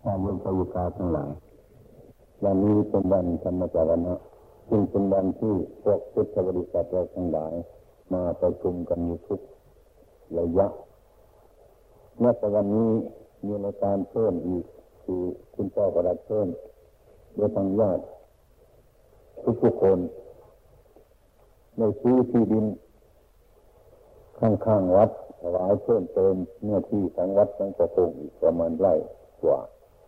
ญาติโยมชาวกาทั้งหลายวันนี้เป็นวันธรรมจารณะซึ่งเป็นวันที่พวกพุทธบริษัทเราทั้งหลายมาประชุมกันอยู่ทุกระยะเมื่อวันนี้มีรายการเพิ่มอีกคือคุณพ่อประดับเพิ่มโดยทางญาติทุกคนในซื้อที่ดินข้างๆวัดถวายเพิ่มเติมเนื้อที่ของวัดทั้งประพงอีกประมาณไร่กว่า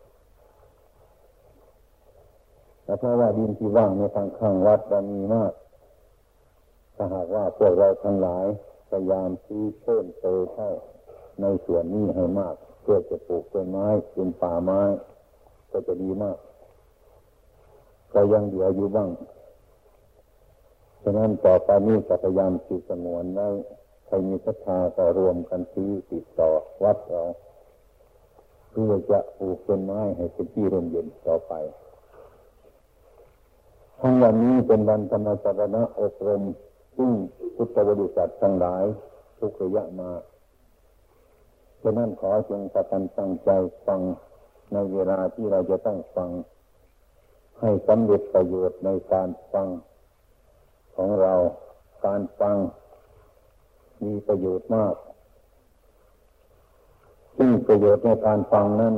แต่เพราะว่าดินที่ว่างในทางข้างวัดมีมากถ้าหากว่าพวกเราทั้งหลายพยายามซื้อเพิ่มเติมเข้าในส่วนนี้ให้มากเพื่อจะปลูกต้นไม้เป็นป่าไม้ก็จะดีมากก็ยังเหลืออยู่บ้างฉะนั้นต่อไปนี้จะพยายามสืบสงวนไว้ใครมีศรัทธาก็รวมกันซื้อติดต่อวัดเราเพื่อจะปลูกต้นไม้ให้เป็นที่ร่มเย็นต่อไปทั้งวันนี้เป็นวันธรรมสรณะอบรมซึ่งพุทธบริษัททั้งหลายทุกระยะมาฉะนั้นขอจงประกันตั้งใจฟังในเวลาที่เราจะต้องฟังให้สำเร็จประโยชน์ในการฟังของเราการฟังมีประโยชน์มากซึ่งประโยชน์ในการฟังนั้น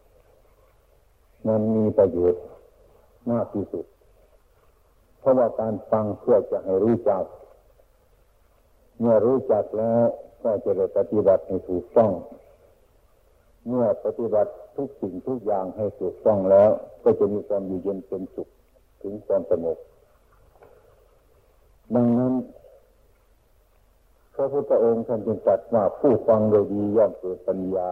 มีประโยชน์มากที่สุดเพราะว่าการฟังเพื่อจะให้รู้จักเมื่อรู้จักแล้วก็จะได้ปฏิบัติให้ถูกต้องเมื่อปฏิบัติทุกสิ่งทุกอย่างให้ถูกต้องแล้วก็จะมีความอยู่เย็นเป็นสุขถึงความสงบดังนั้นพระพุทธองค์ท่านจึงตรัสว่าผู้ฟังโดยดีย่อมเกิดปัญญา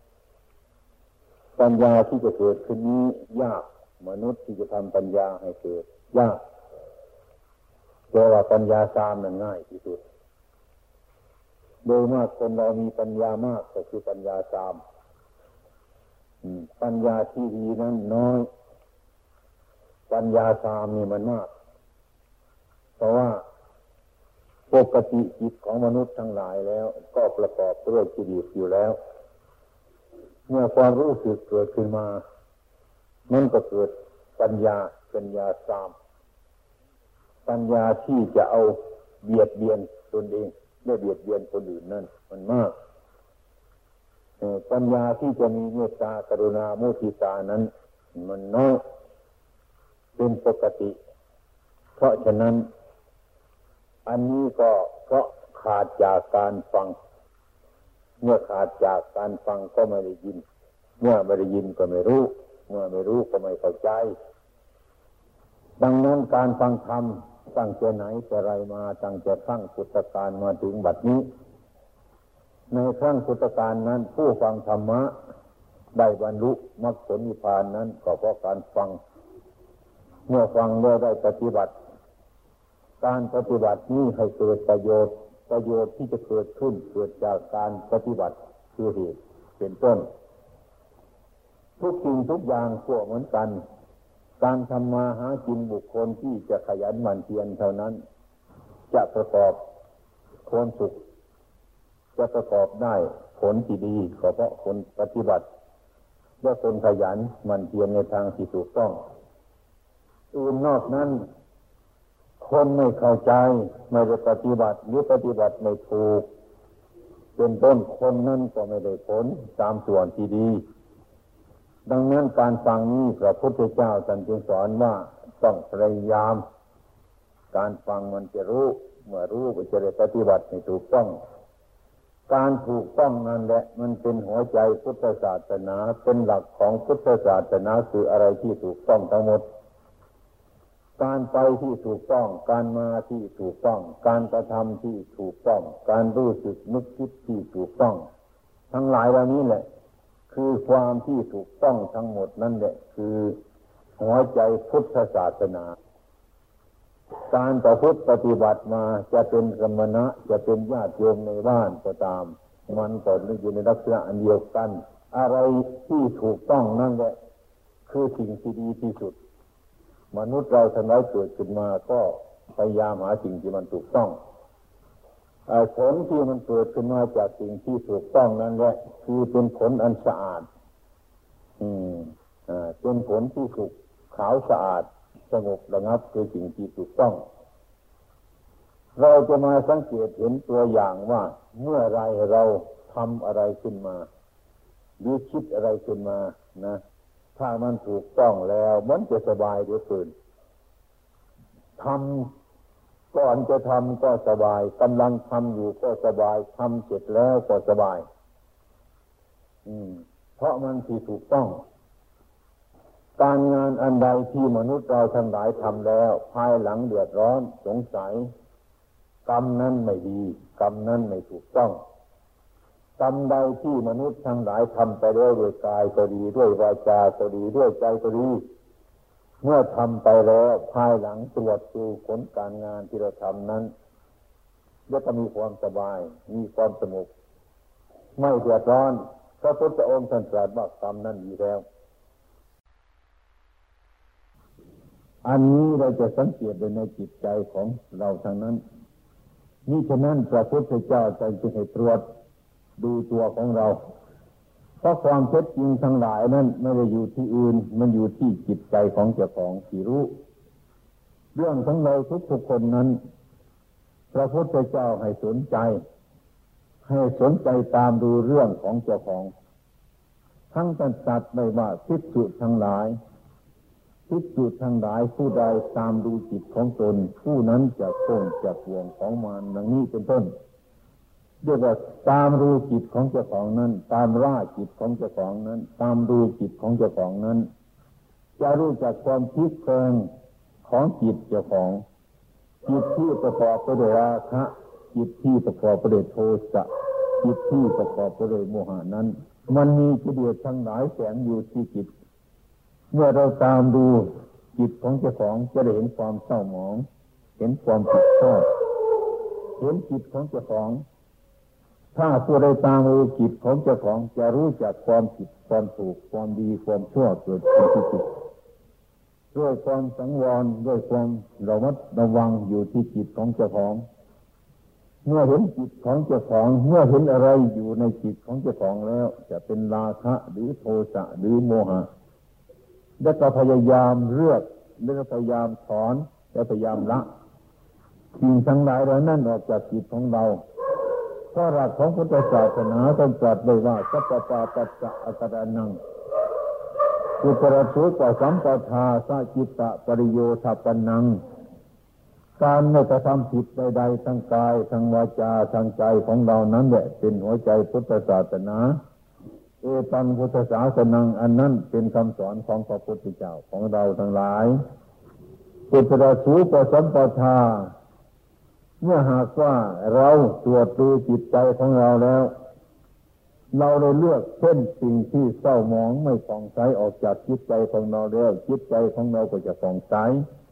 ที่จะเกิดขึ้นนี้ยากมนุษย์ที่จะทำปัญญาให้เกิดยากแต่ว่าปัญญาสามนั้นง่ายที่สุดโดยมากคนเรามีปัญญามากก็คือปัญญาสามปัญญาที่ดีนั้นน้อยปัญญาสามนี่มันมากเพราะว่าปกติจิตของมนุษย์ทั้งหลายแล้วก็ประกอบด้วยกิเลสอยู่แล้วเมื่อความรู้สึกเกิดขึ้นมานั่นก็เกิดปัญญาสามปัญญาที่จะเอาเบียดเบียนตนเองไม่เบียดเบียนคนอื่นนั่นมันมากปัญญาที่จะมีเมตตากรุณามุทิตานั้นมันน้อยเป็นปกติเพราะฉะนั้นอันนี้ก็เพราะขาดจากการฟังเมื่อขาดจากการฟังก็ไม่ได้ยินเมื่อไม่ได้ยินก็ไม่รู้เมื่อไม่รู้ก็ไม่เข้าใจดังนั้นการฟังธรรมตั้งแต่ไหนแต่ไรมาตั้งแต่ครั้งพุทธกาลมาถึงบัดนี้ในครั้งพุทธกาลนั้นผู้ฟังธรรมะได้บรรลุมรรคผลนิพพานนั้นก็เพราะการฟังเมื่อฟังแล้วได้ปฏิบัติการปฏิบัตินี้ให้เกิดประโยชน์ที่จะเกิดขึ้นเกิดจากการปฏิบัติคือเหตุเป็นต้นทุกสิ่งทุกอย่างพวกเหมือนกันการทำมาหากินบุคคลที่จะขยันหมั่นเพียรเท่านั้นจะประกอบความสุขจะประกอบได้ผลที่ดีก็เพราะคนปฏิบัติและคนขยันหมั่นเพียรในทางที่ถูกต้องอื่นนอกนั้นคนไม่เข้าใจไม่ได้ปฏิบัติหรือปฏิบัติไม่ถูกเป็นต้นคนนั้นก็ไม่ได้ผลตามส่วนที่ดีดังนั้นการฟังนี้พระพุทธเจ้าท่านจึงสอนว่าต้องพยายามการฟังมันจะรู้เมื่อรู้ก็จะได้ปฏิบัติให้ถูกต้องการถูกต้องนั่นแหละมันเป็นหัวใจพุทธศาสนาเป็นหลักของพุทธศาสนาคืออะไรที่ถูกต้องทั้งหมดการไปที่ถูกต้องการมาที่ถูกต้องการกระทำที่ถูกต้องการรู้สึกนึกคิดที่ถูกต้องทั้งหลายเหล่านี้แหละคือความที่ถูกต้องทั้งหมดนั่นแหละคือหัวใจพุทธศาสนาการประพฤติปฏิบัติมาจะเป็นสมณะจะเป็นญาติโยมในบ้านก็ตามมันก็อยู่ในลักษณะอันเดียวกันอะไรที่ถูกต้องนั่นแหละคือสิ่งที่ดีที่สุดมนุษย์เราทั้งหลายเกิดขึ้นมาก็พยายามหาสิ่งที่มันถูกต้องผลที่มันเกิดขึ้นมาจากสิ่งที่ถูกต้องนั่นแหละคือเป็นผลอันสะอาดเป็นผลที่สุขขาวสะอาดสงบระงับคือสิ่งที่ถูกต้องเราจะมาสังเกตเห็นตัวอย่างว่าเมื่อไรเราทำอะไรขึ้นมาหรือคิดอะไรขึ้นมานะถ้ามันถูกต้องแล้วมันจะสบายเหลือเกินทำก่อนจะทำก็สบายกำลังทำอยู่ก็สบายทำเสร็จแล้วก็สบายเพราะมันที่ถูกต้องการงานอันใดที่มนุษย์เราทั้งหลายทำแล้วภายหลังเดือดร้อนสงสัยกรรมนั้นไม่ดีกรรมนั้นไม่ถูกต้องกรรมใดที่มนุษย์ทั้งหลายทำไปแล้วด้วยกายก็ดีด้วยวาจาก็ดีด้วยใจก็ดีเมื่อทำไปแล้วภายหลังตรวจดูผลการงานที่เราทำนั้นแล้วก็มีความสบายมีความสงบไม่เดือดร้อนพระพุทธองค์ท่านตรัสว่ากรรมนั้นดีแล้วอันนี้เราจะสังเกตในจิตใจของเราทางนั้นนี่ฉะนั้นพระพุทธเจ้าจึงให้ตรวจดูตัวของเราเพราะความเท็จจริงทั้งหลายนั้นไม่ได้อยู่ที่อื่นมันอยู่ที่จิตใจของเจ้าของที่รู้เรื่องของเราทุกคนนั้นพระพุทธเจ้าให้สนใจตามดูเรื่องของเจ้าของทั้งสัตว์ไม่ว่าภิกษุทั้งหลายผู้ใดตามดูจิตของตนผู้นั้นจะพ้นจากห่วงของมารดังนี้เป็นต้นเรียกว่าตามดูจิตของเจ้าของนั้นตามล่าจิตของเจ้าของนั้นตามดูจิตของเจ้าของนั้นจะรู้จักความพลิกแปลงของจิตเจ้าของจิตที่ประกอบไปด้วยราคะจิตที่ประกอบไปด้วยโทสะจิตที่ประกอบไปด้วยโมหะนั้นมันมีกิเลสทั้งหลายแฝงอยู่ที่จิตเมื่อเราตามดูจิตของเจ้าของจะได้เห็นความเศร้าหมองเห็นความผิดพลาดเห็นจิตของเจ้าของถ้าผู้ใดตามดูจิตของเจ้าของจะรู้จักความผิดความถูกความดีความชั่วเกิดขึ้นที่จิตด้วยความสังวรด้วยความระมัดระวังอยู่ที่จิตของเจ้าของเมื่อเห็นจิตของเจ้าของเมื่อเห็นอะไรอยู่ในจิตของเจ้าของแล้วจะเป็นราคะหรือโทสะหรือโมหะแล้วก็พยายามเลือกแล้วก็พยายามถอนแล้วพยายามละสิ่งทั้งหลายเหล่านั้นออกจากจิตของเราเพราะหลักของพุทธศาสนาต้องตรัสไว้ว่าสัพพะปัจจะอัตตานังอุปราชุกสัมปทาสจิตตปริโยทัปปนังการไม่กระทำผิดใดๆทั้งกายทั้งวาจาทั้งใจของเรานั้นแหละเป็นหัวใจพุทธศาสนาเอตังพุทธศาสนังอันนั้นเป็นคำสอนของพระพุทธเจ้าของเราทั้งหลายอุปราชุกสัมปทาเมื่อหากว่าเราตรวจดูจิตใจของเราแล้วเราได้เลือกเส้นสิ่งที่เศร้าหมองไม่ผ่องใสออกจากจิตใจของเราแล้วจิตใจของเราก็จะผ่องใส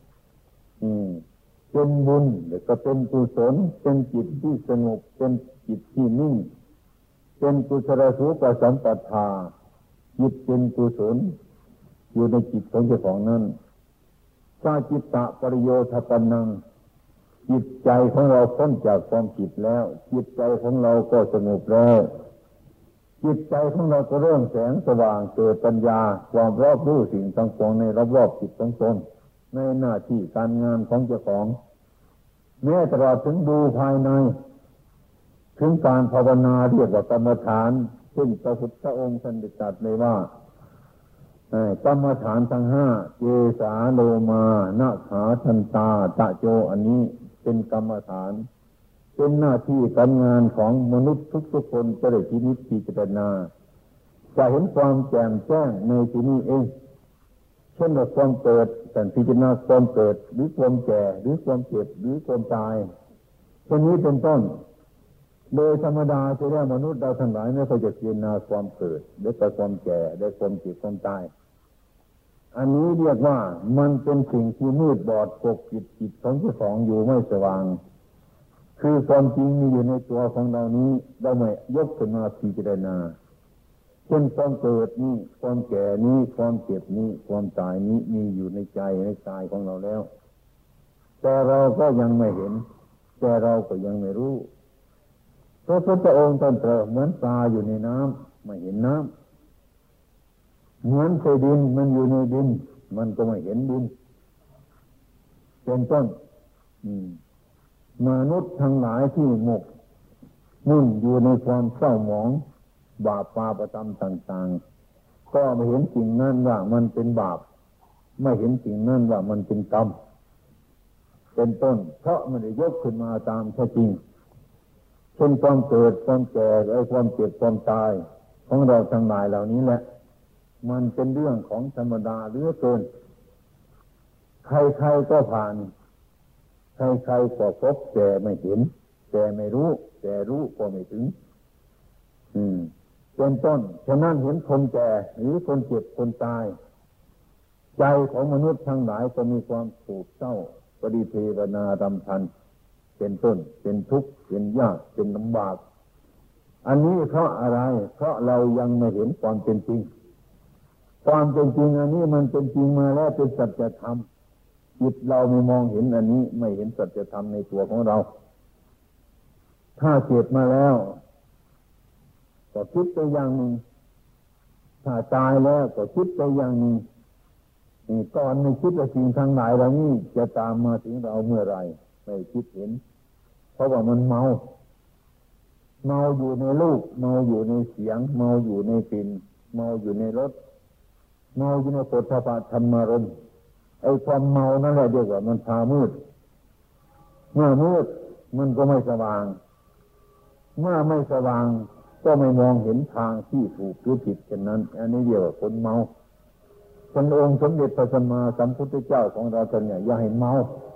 เป็นบุญแล้วก็เป็นกุศลเป็นจิตที่สงบเป็นจิตที่นิ่งเป็นกุศลสุขสัมปทาจิตเป็นกุศลอยู่ในจิตของเจ้าของนั้นสาจิตตะปริโยทัปปนังจิตใจของเราพ้นจากความผิดแล้วจิตใจของเราก็สงบแล้วจิตใจของเราก็เริ่มแสงสว่างเกิดปัญญาความรอบรู้สิ่งต่างๆในรอบๆจิตของตนในหน้าที่การงานของเจ้าของแม้ตลอดถึงดูภายในถึงการภาวนาเรียกว่ากรรมฐานซึ่งพระพุทธองค์ท่านได้ตรัสเลยว่ากรรมฐานทั้งห้าเจสาโลมานะขาทันตาตะโจอันนี้เป็นกรรมฐานเป็นหน้าที่การงานของมนุษย์ทุกๆคนจะได้พินิจพิจารณาจะเห็นความแจ่มแจ้งในที่นี้เองเช่นว่าความเกิดแต่พิจารณาความเกิดหรือความแก่หรือความเจ็บหรือความตายเช่นนี้เป็นต้นโดยธรรมดาจะเรียกมนุษย์เราทั้งหลายไม่ค่อยจะพิจารณาความเกิดและความแก่และความเจ็บความตายอันนี้เรียกว่ามันเป็นสิ่งที่มืดบอดปกปิดจิตของเจ้าของอยู่ไม่สว่างคือความจริงมีอยู่ในตัวของเรานี้เราไม่ยกขึ้นมาพิจารณาเช่นความเกิดนี้ความแก่นี้ความเจ็บนี้ความตายนี้มีอยู่ในใจในกายของเราแล้วแต่เราก็ยังไม่เห็นแต่เราก็ยังไม่รู้พระพุทธองค์ตรัสเหมือนปลาอยู่ในน้ำไม่เห็นน้ำเหมือนเศษดินมันอยู่ในดินมันก็ไม่เห็นดินเป็นต้นมนุษย์ทั้งหลายที่หมกมุ่นอยู่ในความเศร้าหมองบาปปาประจำต่างๆก็ไม่เห็นสิ่งนั้นว่ามันเป็นบาปไม่เห็นสิ่งนั้นว่ามันเป็นกรรมเป็นต้นเพราะมันได้ยกขึ้นมาตามแท้จริงเช่นความเกิดความแก่ความเจ็บความตายของเราทั้งหลายเหล่านี้แหละมันเป็นเรื่องของธรรมดาเหลือเกินใครๆก็ผ่านใครๆก็พบแต่ไม่เห็นแต่ไม่รู้แต่รู้ก็ไม่ถึงเป็นต้นฉะนั้นเห็นคนแก่หรือคนเจ็บคนตายใจของมนุษย์ทั้งหลายก็มีความโศกเศร้าปริเทวนารำพันเป็นต้นเป็นทุกข์เป็นยากเป็นลำบากอันนี้เพราะอะไรเพราะเรายังไม่เห็นความเป็นจริงความเป็นจริงอันนี้มันเป็นจริงมาแล้วเป็นสัจธรรมจิตเราไม่มองเห็นอันนี้ไม่เห็นสัจธรรมในตัวของเราถ้าเกิดมาแล้วก็คิดไปอย่างหนึ่งถ้าตายแล้วก็คิดไปอย่างหนึ่งก่อนไม่คิดว่าสิ่งทั้งหลายเหล่านี้จะตามมาถึงเราเมื่อไรไม่คิดเห็นเพราะว่ามันเมาอยู่ในรูปเมาอยู่ในเสียงเมาอยู่ในกลิ่นเมาอยู่ในรสเมาอยู่ในโผฏฐัพพะธรรมารมณ์ไอ้ความเมานั่นแหละเรียกว่ามันพามืดเมื่อมืดมันก็ไม่สว่างเมื่อไม่สว่างก็ไม่มองเห็นทางที่ถูกหรือผิดเช่นนั้นอันนี้เรียกว่าคนเมาพระองค์สมเด็จพระสัมมาสัมพุทธเจ้าของเราท่านเนี่ยอย่าให้เมา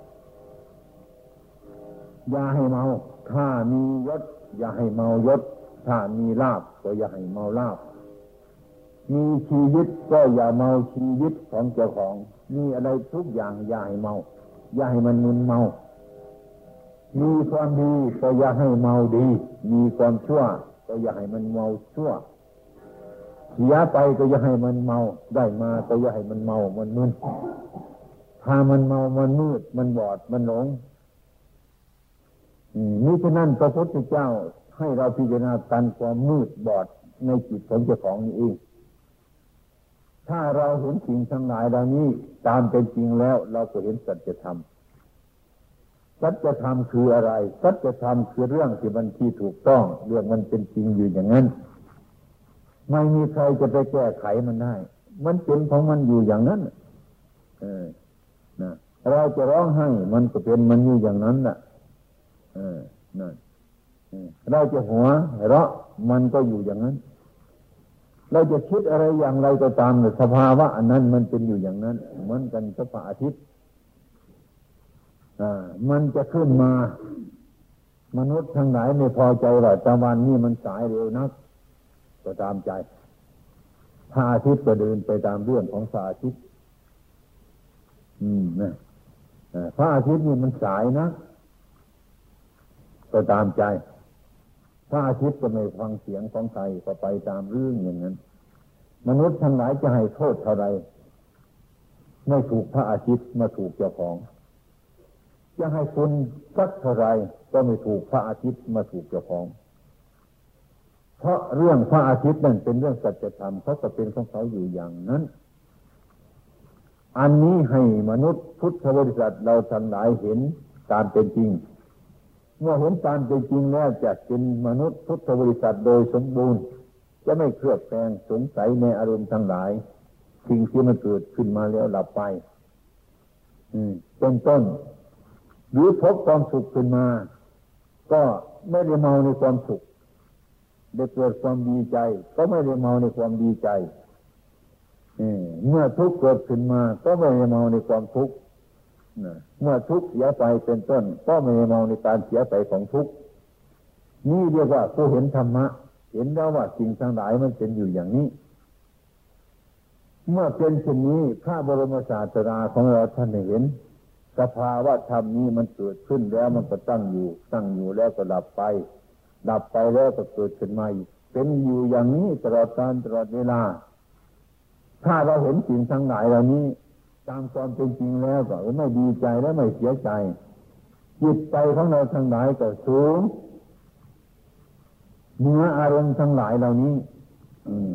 ถ้ามียศอย่าให้เมายศถ้ามีลาภก็อย่าให้เมาลาภมีชีวิตก็อย่าเมาชีวิตของเจ้าของมีอะไรทุกอย่างอย่าให้เมาอย่าให้มันมึนเมามีความดีก็อย่าให้เมาดีมีความชั่วก็อย่าให้มันเมาชั่วเสียไปก็อย่าให้มันเมาได้มาก็อย่าให้มันเมามันมึนถ้ามันเมามันมืดมันบอดมันหลงนี่ฉะนั้นพระพุทธเจ้าให้เราพิจารณาการความมืดบอดในจิตของเจ้าของนี่เองถ้าเราเห็นสิ่งทั้งหลายเหล่านี้ตามเป็นจริงแล้วเราก็เห็นสัจธรรมสัจธรรมคืออะไรสัจธรรมคือเรื่องที่มันที่ถูกต้องเรื่องมันเป็นจริงอยู่อย่างนั้นไม่มีใครจะไปแก้ไขมันได้มันเป็นของมันอยู่อย่างนั้นนะเราจะร้องไห้มันก็เป็นมันอยู่อย่างนั้นน่ะนั่นเราจะหัวเราะมันก็อยู่อย่างนั้นเราจะคิดอะไรอย่างไรก็ตามสภาวะอันนั้นมันเป็นอยู่อย่างนั้นเหมือนกันกับพระอาทิตย์มันจะขึ้นมามนุษย์ทั้งหลายไม่พอใจว่าตะวันนี่มันสายเร็วนักก็ตามใจพระอาทิตย์ก็เดินไปตามเรื่องของพระอาทิตย์นะพระอาทิตย์นี่มันสายนะก็ตามใจพระอาทิตย์ก็ไม่ฟังเสียงของใครก็ไปตามเรื่องอย่างนั้นมนุษย์ทั้งหลายจะให้โทษเท่าไรไม่ถูกพระอาทิตย์มาถูกเจ้าของจะให้คุณสักเท่าไรก็ไม่ถูกพระอาทิตย์มาถูกเจ้าของเพราะเรื่องพระอาทิตย์นั่นเป็นเรื่องสัจธรรมเขาก็เป็นของเขาอยู่อย่างนั้นอันนี้ให้มนุษย์พุทธบริษัทเราทั้งหลายเห็นตามเป็นจริงเมื่อเห็นตามเป็นจริงแล้วจะเป็นมนุษย์พุทธบริษัทโดยสมบูรณ์จะไม่เครือบแคลงสงสัยในอารมณ์ทั้งหลายสิ่งที่มันเกิดขึ้นมาแล้วหลับไปเป็นต้นหรือพบความสุขขึ้นมาก็ไม่ได้เมาในความสุขได้เกิดความดีใจก็ไม่ได้เมาในความดีใจเมื่อทุกข์เกิดขึ้นมาก็ไม่ได้เมาในความทุกข์เมื่อทุกข์เสียไปเป็นต้นก็ไม่ได้เมาในการเสียไปของทุกข์นี่เรียกว่าผู้เห็นธรรมะเห็นแล้วว่าสิ่งทั้งหลายมันเป็นอยู่อย่างนี้เมื่อเป็นเช่นนี้พระบรมศาสดาของเราท่านเห็นสภาวะธรรมนี้มันเกิดขึ้นแล้วมันก็ตั้งอยู่แล้วก็ดับไปแล้วก็เกิดขึ้นมาอีกเป็นอยู่อย่างนี้ตลอดกาลตลอดเวลาถ้าเราเห็นสิ่งทั้งหลายเหล่านี้ตามความเป็นจริงแล้วก็ไม่ดีใจและไม่เสียใจจิตใจของเราทั้งหลายก็สูงเหนืออารมณ์ทั้งหลายเหล่านี้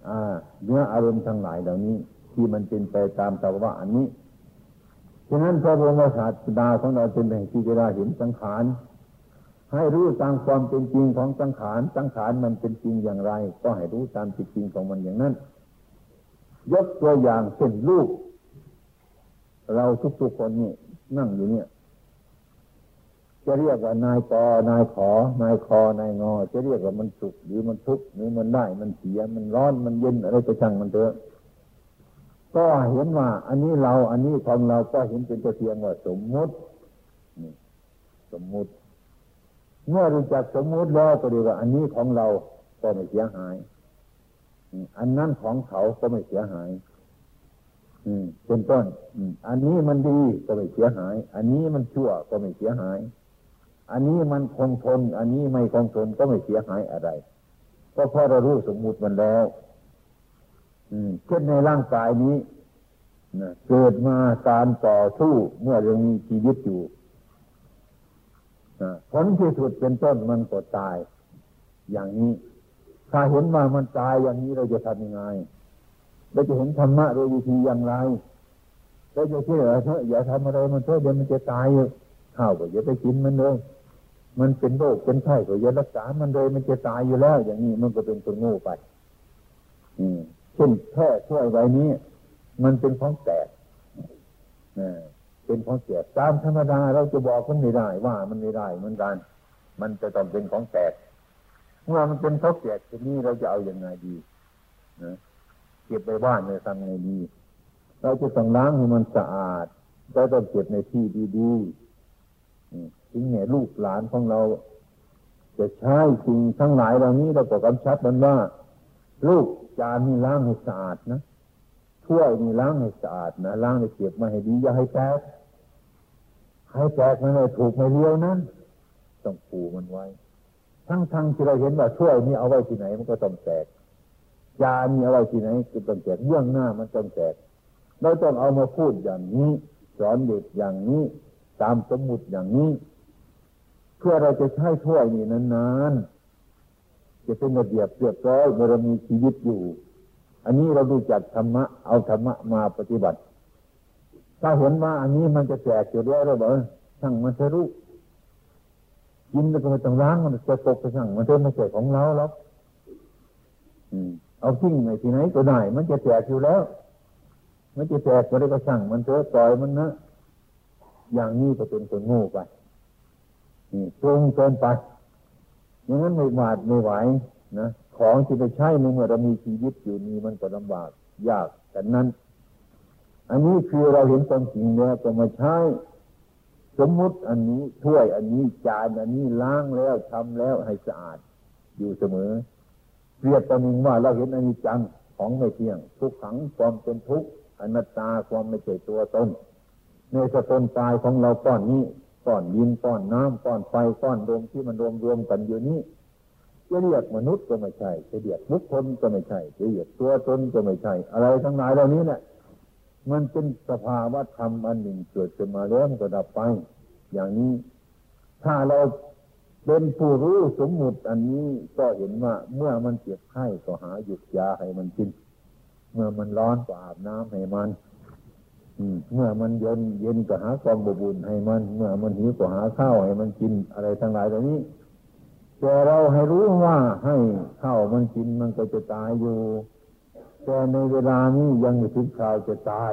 เนื้ออารมณ์ทั้งหลายเหล่านี้ที่มันเป็นไปตามสภาวะอันนี้ฉะนั้นพระบรมศาสดาของเราเป็นแห่งที่จะได้เห็นสังขารให้รู้ตามความเป็นจริงของสังขารสังขารมันเป็นจริงอย่างไรก็ให้รู้ตามจริงของมันอย่างนั้นยกตัวอย่างเช่นลูกเราทุกๆคนนี่นั่งอยู่เนี่ยจะเรียกว่านายกนายขอนายคอนายงอจะเรียกว่ามันสุขหรือมันทุกข์หรือมันได้มันเสียมันร้อนมันเย็นอะไรก็ช่างมันเถอะก็เห็นว่าอันนี้เราอันนี้ของเราก็เห็นเป็นแต่เพียงว่าสมมุติสมมุติเมื่อรู้จักสมมุติแล้วก็เรียกว่าอันนี้ของเราก็ไม่เสียหายอันนั้นของเขาก็ไม่เสียหายเป็นต้นอันนี้มันดีก็ไม่เสียหายอันนี้มันชั่วก็ไม่เสียหายอันนี้มันคงทนอันนี้ไม่คงทนก็ไม่เสียหายอะไรก็เพราะเรารู้สมมุติมันแล้วเช่นในร่างกายนี้เกิดมาการต่อสู้เมื่อยังมีชีวิตอยู่ผลที่สุดเป็นต้นมันก็ตายอย่างนี้ถ้าเห็นว่ามันตายอย่างนี้เราจะทำยังไงเราจะเห็นธรรมะโดยวิธีอย่างไรเราจะเชื่อเถอะอย่าทำอะไรมันเถอะเดี๋ยวมันจะตายอยู่ข้าวก็อย่าไปกินมันเลยมันเป็นโรคเป็นไข้ก็อย่ารักษามันเลยมันจะตายอยู่แล้วอย่างนี้มันก็เป็นคนโง่ไปเช่นแค่ช่วยไว้นี้มันเป็นของแตกเป็นของเสียตามธรรมดาเราจะบอกมันไม่ได้ว่ามันไม่ได้เหมือนกันมันจะต้องเป็นของแตกเมื่อมันเป็นของแตกทีนี้เราจะเอาอย่างไงดีนะเก็บไปบ้านเนี่ยทำไงดีเราจะต้องล้างให้มันสะอาดเราต้องเก็บในที่ดีๆถึงแม้ลูกหลานของเราจะใช้สิ่งทั้งหลายเหล่านี้เราก็กำชับมันว่าลูกจานนี่ล้างให้สะอาดนะถ้วยนี่ล้างให้สะอาดนะล้างให้เก็บมาให้ดีอย่าให้แตกให้แตกมันเลยถูกไม่เลี้ยวนั้นต้องปูมันไว้ทั้งที่เราเห็นว่าถ้วยนี่เอาไว้ที่ไหนมันก็ต้องแตกจานนี่เอาไว้ที่ไหนก็ต้องแตกเบื้องหน้ามันต้องแตกเราต้องเอามาพูดอย่างนี้สอนเด็กอย่างนี้ตามสมมุติอย่างนี้เพื่อเราจะใช้ถ้วยนี่นานๆจะเป็นระเบียบเรียบร้อยเมื่อเรามีชีวิตอยู่อันนี้เราดูจักธรรมะเอาธรรมะมาปฏิบัติถ้าเห็นว่าอันนี้มันจะแตกอยู่แล้วเราบอกช่างมันเถอะลูกกินแล้วก็ไม่ต้องล้างมันจะตกไปช่างมันเถอะไม่ใช่ของเราหรอกเอาทิ้งไปที่ไหนก็ได้มันจะแตกอยู่แล้วมันจะแตกก็ได้ก็ช่างมันเถอะปล่อยมันนะอย่างนี้ก็เป็นคนโง่ไปตรงเกินไปอย่างนั้นไม่หวาดไม่ไหวนะของที่ไปใช้เมื่อเรามีชีวิตอยู่นี่มันก็ลำบากยากแต่นั้นอันนี้คือเราเห็นความจริงแล้วก็มาใช้สมมุติอันนี้ถ้วยอันนี้จานอันนี้ล้างแล้วทำแล้วให้สะอาดอยู่เสมอเปรียบประหนึ่งว่าเราเห็นอนิจจังของไม่เที่ยงทุกขังความเป็นทุกข์อนัตตาความไม่ใช่ตัวตนในสตนตายของเราก้อนนี้ก้อนดินก้อนน้ำก้อนไฟก้อนลมที่มันรวมกันอยู่นี้จะเรียกมนุษย์ก็ไม่ใช่จะเรียกบุคคลก็ไม่ใช่จะเรียกตัวตนก็ไม่ใช่อะไรทั้งหลายเหล่านี้เนี่ยมันเป็นสภาวะธรรมอันหนึ่งเกิดขึ้นมาแล้วมันก็ดับไปอย่างนี้ถ้าเราเป็นผู้รู้สมมุติอันนี้ก็เห็นว่าเมื่อมันเจ็บไข้ก็หาหยุดยาให้มันกินเมื่อมันร้อนก็อาบน้ำให้มันเมื่อมันเย็นก็หาความอบอุ่นให้มันเมื่อมันหิวก็หาข้าวให้มันกินอะไรทั้งหลายเหล่านี้แต่เราให้รู้ว่าให้ข้าวมันกินมันก็จะตายอยู่แต่ในเวลานี้ยังไม่ถึงคราวจะตาย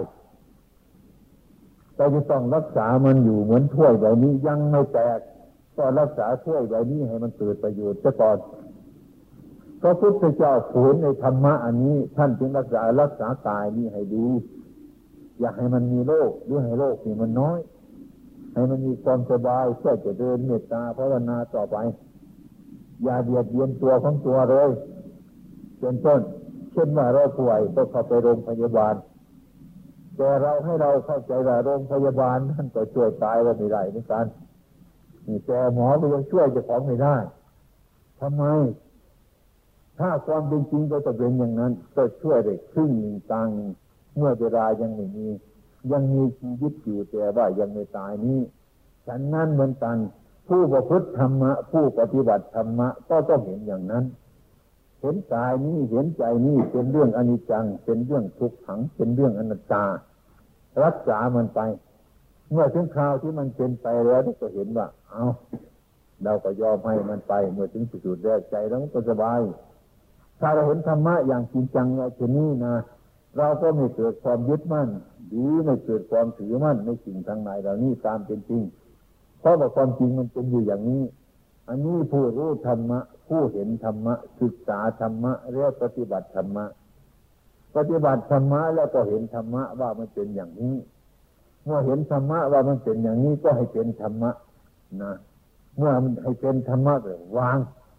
เราจะต้องรักษามันอยู่เหมือนถ้วยใบนี้ยังไม่แตกก็รักษาถ้วยใบนี้ให้มันเกิดประโยชน์ซะก่อนพระพุทธเจ้าฝืนในธรรมะอันนี้ท่านจึงรักษากายนี้ให้ดีอย่าให้มันมีโรคหรือให้โรคนี่มันน้อยให้มันมีความสบายเพื่อจะเดินเมตตาภาวนาต่อไปอย่าเบียดเบียนตัวของตัวเลยเป็นต้นเช่นว่าเราป่วยก็เข้าไปโรงพยาบาลแต่เราให้เราเข้าใจว่าโรงพยาบาลท่านก็ช่วยตายว่าไม่ได้เหมือนกันแต่หมอก็ยังช่วยเจ้าของไม่ได้ทำไมถ้าความเป็นจริงก็จะเป็นอย่างนั้นก็ช่วยได้ครึ่งหนึ่งตังเมื่อเวลายังไม่มียังมีชีวิตอยู่แต่ว่ายังไม่ตายนี้ฉันนั้นเหมือนกันผู้ประพฤติธรรมะผู้ปฏิบัติธรรมะก็ต้องเห็นอย่างนั้นฉเห็นกายนี้เห็นใจนี้เป็นเรื่องอนิจจังเป็นเรื่องทุกขังเป็นเรื่องอนัตตารักษามันไปเมื่อถึงคราวที่มันเป็นไปแล้วก็เห็นว่าเอาเราก็ยอมให้มันไปเมื่อถึงจุดแรกใจเราก็สบายถ้าเราเห็นธรรมะอย่างจริงจังแล้วทีนี้นะเราก็ไม่เกิดความยึดมั่นหรือไม่เกิดความถือมั่นในสิ่งทางไหนเหล่านี้ตามเป็นจริงเพราะว่าความจริงมันเป็นอยู่อย่างนี้อันนี้ผู้รู้ธรรมะผู้เห็นธรรมะศึกษาธรรมะเรียกปฏิบัติธรรมะปฏิบัติธรรมะแล้วก็เห็นธรรมะว่ามันเป็นอย่างนี้เมื่อเห็นธรรมะว่ามันเป็นอย่างนี้ก็ให้เป็นธรรมะนะเมื่อมันให้เป็นธรรมะเลยวาง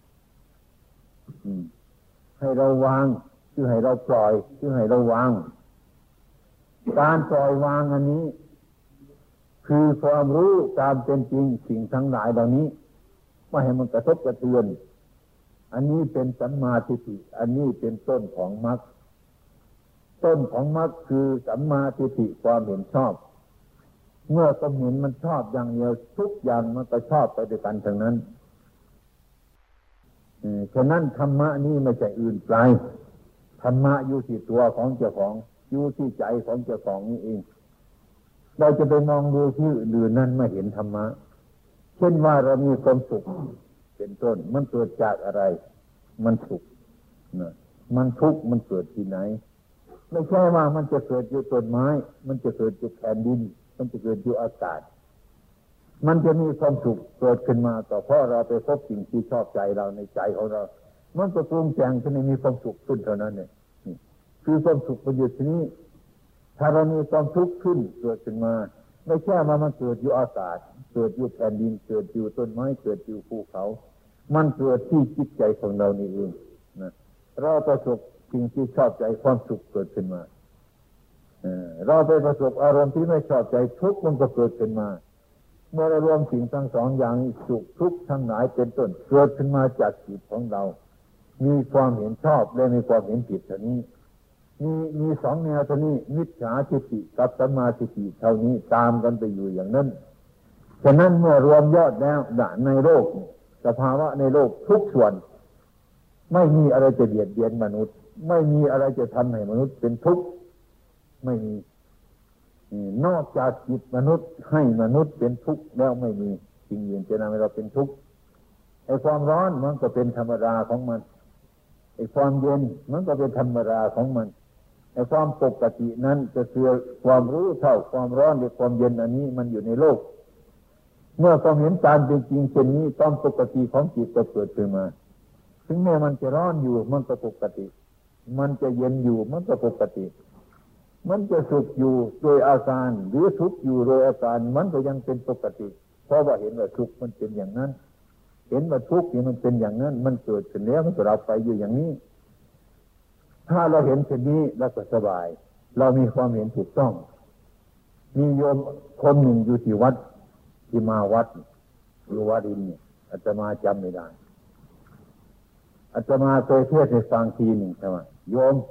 ให้เราวางคือให้เราปล่อยคือให้เราวางการปล่อยวางอันนี้คือความรู้ตามเป็นจริงสิ่งทั้งหลายเหล่านี้ไม่ให้มันกระทบกระเทือนอันนี้เป็นสัมมาทิฏฐิอันนี้เป็นต้นของมรรคต้นของมรรคคือสัมมาทิฏฐิความเห็นชอบเมื่อความเห็นมันชอบอย่างเดียวทุกอย่างมันก็ชอบไปด้วยกันทั้งนั้นฉะนั้นธรรมะนี่ไม่ใช่อื่นไกลธรรมะอยู่ที่ตัวของเจ้าของอยู่ที่ใจของเจ้าของนี่เองเราจะไปมองดูที่อื่นนั้นไม่เห็นธรรมะเช่นว่าเรามีความสุขเป็นต้นมันเกิดจากอะไรมันสุขนะมันทุกข์มันเกิดที่ไหนไม่ใช่ว่ามันจะเกิดอยู่ต้นไม้มันจะเกิดอยู่แผ่นดินมันจะเกิดอยู่อากาศมันจะมีความสุขเกิดขึ้นมาก็เพราะเราไปพบสิ่งที่ชอบใจเราในใจของเรามันก็ปรุงแต่งขึ้นให้มีความสุขขึ้นเท่านั้นเนี่ยคือความสุขประโยชน์นี้ถ้าเรามีความทุกข์ขึ้นเกิดขึ้นมาไม่ใช่ว่ามันเกิดอยู่อากาศเกิดอยู่แผ่นดินเกิดอยู่ต้นไม้เกิดอยู่ภูเขามันเกิดที่จิตใจของเรานี่เองนะเราประสบสิ่งที่ชอบใจความสุขเกิดขึ้นมาเราไปประสบอารมณ์ที่ไม่ชอบใจทุกข์มันก็เกิดขึ้นมาเมื่อเรารวมสิ่งทั้งสองอย่างสุขทุกข์ทั้งหลายเป็นต้นเกิดขึ้นมาจากจิตของเรามีความเห็นชอบและมีความเห็นผิดเท่านี้มีสองแนวเท่านี้มิจฉาทิฏฐิกับสัมมาทิฏฐิเท่านี้ตามกันไปอยู่อย่างนั้นฉะนั้นเมื่อรวมยอดแล้วในโลกสภาวะในโลกทุกส่วนไม่มีอะไรจะเบียดเบียนมนุษย์ไม่มีอะไรจะทำให้มนุษย์เป็นทุกข์ไม่มีนอกจากจิตมนุษย์ให้มนุษย์เป็นทุกข์แล้วไม่มีสิ่งอื่นจะทำให้เราเป็นทุกข์ไอ้ความร้อนมันก็เป็นธรรมดาของมันไอ้ความเย็นมันก็เป็นธรรมดาของมันไอ้ความปกตินั้นจะคือความรู้เท่าความร้อนหรือความเย็นอันนี้มันอยู่ในโลกเมื่อความเห็นตามเป็นจริงเช่นนี้ความปกติของจิตก็เกิดขึ้นมาถึงแม้มันจะร้อนอยู่มันก็ปกติมันจะเย็นอยู่มันก็ปกติมันจะสุขอยู่โดยอาการหรือทุกข์อยู่โดยอาการมันก็ยังเป็นปกติเพราะว่าเห็นว่าทุกข์มันเป็นอย่างนั้นเห็นว่าทุกข์นี่มันเป็นอย่างนั้นมันเกิดขึ้นแล้วมันก็เราไปอยู่อย่างนี้ถ้าเราเห็นเช่นนี้เราก็สบายเรามีความเห็นถูกต้องมีโยมคนหนึ่งอยู่ที่วัดที่มาวัดอยู่วัดอินเนี่ยอาตมาจำไม่ได้อาตมาเคยเทศน์ให้ฟังทีหนึ่งใช่ไหมโยม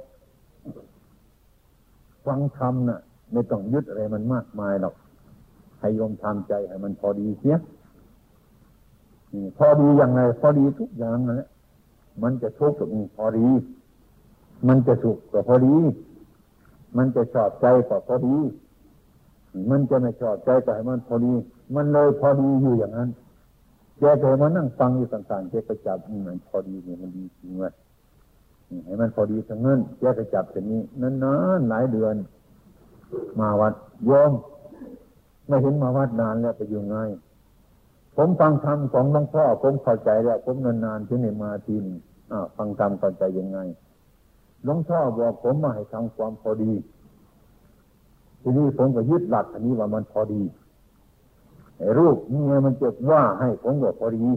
ฟังธรรมน่ะไม่ต้องยึดอะไรมันมากมายหรอกให้โยมทำใจให้มันพอดีเสียพอดีอย่างไรพอดีทุกอย่างนั่นแหละมันจะทุกข์ก็พอดีมันจะสุขก็พอดีมันจะชอบใจก็พอดีมันจะไม่ชอบใจก็ให้มันพอดีมันเลยพอดีอยู่อย่างนั้นแกเคยมานั่งฟังอยู่ต่างๆแกก็จับมันพอดีเนี่ยมันดีจริงว่ะให้มันพอดีทั้งนั้นแกก็จับอย่างนี้นานๆหลายเดือนมาวัดโยมไม่เห็นมาวัดนานแล้วไปอยู่ไงผมฟังธรรมของหลวงพ่อผมเข้าใจแล้วผมนานๆที่นี่มาทีนึงฟังธรรมเข้าใจยังไงหลวงพ่อบอกผมมาให้ทำความพอดีทีนี้ผมก็ยึดหลักอันนี้ว่ามันพอดีไอ้รูปนี่มันจะว่าให้ผมก็พอดี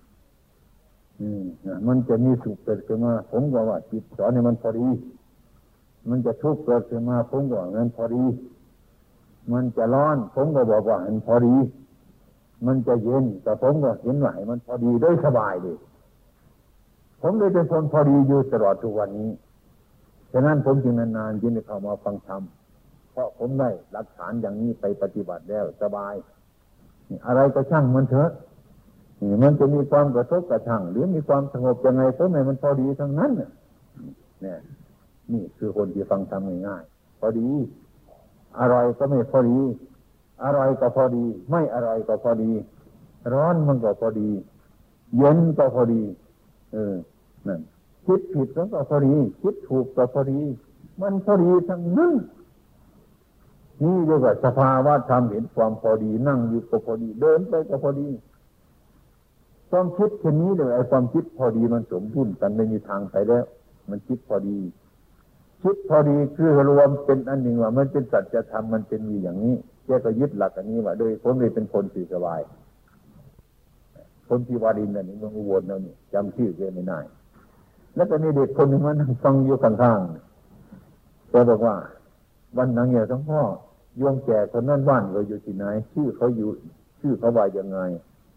มันจะมีสุขเกิดขึ้นมาผมก็ว่าจิตสอนให้มันพอดีมันจะทุกข์เกิดขึ้นมาผมก็ว่ามันพอดีมันจะร้อนผมก็บอกว่ามันพอดีมันจะเย็นแต่ผมก็เห็นว่าให้มันพอดีได้สบายดีผมเลยเป็นคนพอดีอยู่ตลอดทุกวันนี้ฉะนั้นผมจึงนานๆจึงได้เข้ามาฟังธรรมเพราะผมได้หลักฐานอย่างนี้ไปปฏิบัติแล้วสบายอะไรก็ช่างมันเถอะมันจะมีความกระทบกระทั่งหรือมีความสงบยังไงเพราะไหนมันพอดีทั้งนั้นเนี่ยนี่คือคนที่ฟังธรรมง่ายๆพอดีอร่อยก็ไม่พอดีอร่อยก็พอดีไม่อร่อยก็พอดีร้อนมันก็พอดีเย็นก็พอดีนั่นคิดผิดก็พอดีคิดถูกก็พอดีมันพอดีทั้งนั้นนี่เรียกว่าสภาวะธรรมเห็นความพอดีนั่งอยู่ก็พอดีเดินไปก็พอดีความคิดแค่นี้เลยไอ้ความคิดพอดีมันสมดุลกันไม่มีทางไปแล้วมันคิดพอดีคิดพอดีคือรวมเป็นอันหนึ่งว่ามันเป็นสัจธรรมมันเป็นมีอย่างนี้แกก็ยึดหลักอันนี้ว่าโดยผมเลยเป็นคนสีสบายคนที่วารินนั่นนี่มันอุบลนั่นนี่จำชื่อแกไม่ได้แล้วก็มีเด็กคนหนึ่งมานั่งฟังอยู่ข้างๆแกบอกว่าวันนั้นเนี่ยทั้งพ่อโยมแก่คนนั้นบ้านเราอยู่ที่ไหนชื่อเขาอยู่ชื่อเขาว่ายังไง